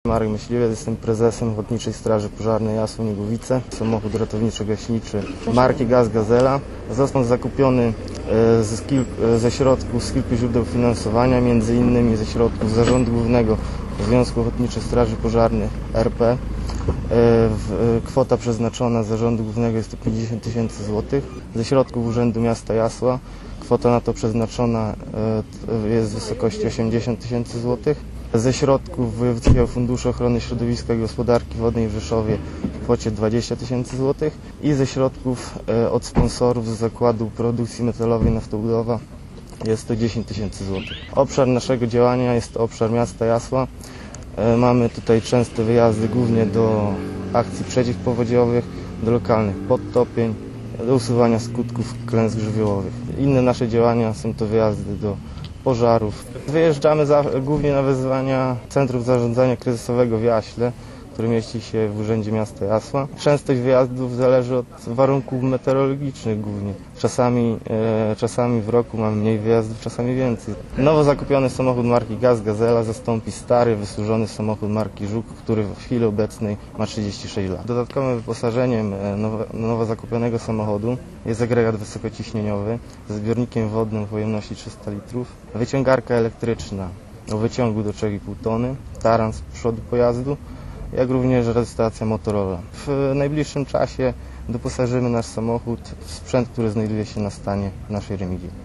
Marek Myśliwiec, jestem prezesem Ochotniczej Straży Pożarnej Jasło-Niegowice. Samochód ratowniczo-gaśniczy marki Gaz Gazela został zakupiony ze środków z kilku źródeł finansowania, m.in. ze środków Zarządu Głównego Związku Ochotniczej Straży Pożarnej RP. Kwota przeznaczona z Zarządu Głównego jest to 50 000 złotych. Ze środków Urzędu Miasta Jasła kwota na to przeznaczona jest w wysokości 80 000 złotych. Ze środków Wojewódzkiego Funduszu Ochrony Środowiska i Gospodarki Wodnej w Rzeszowie w kwocie 20 000 złotych i ze środków od sponsorów z Zakładu Produkcji Metalowej Naftobudowa jest to 10 000 złotych. Obszar naszego działania jest to obszar miasta Jasła. Mamy tutaj częste wyjazdy głównie do akcji przeciwpowodziowych, do lokalnych podtopień, do usuwania skutków klęsk żywiołowych. Inne nasze działania są to wyjazdy do pożarów. Wyjeżdżamy głównie na wezwania Centrum Zarządzania Kryzysowego w Jaśle, który mieści się w Urzędzie Miasta Jasła. Częstość wyjazdów zależy od warunków meteorologicznych głównie. Czasami w roku mamy mniej wyjazdów, czasami więcej. Nowo zakupiony samochód marki Gaz Gazela zastąpi stary, wysłużony samochód marki Żuk, który w chwili obecnej ma 36 lat. Dodatkowym wyposażeniem nowo zakupionego samochodu jest agregat wysokociśnieniowy z zbiornikiem wodnym o pojemności 300 litrów, wyciągarka elektryczna o wyciągu do 3,5 tony, taran z przodu pojazdu, jak również rejestracja motorowa. W najbliższym czasie doposażymy nasz samochód w sprzęt, który znajduje się na stanie w naszej remigii.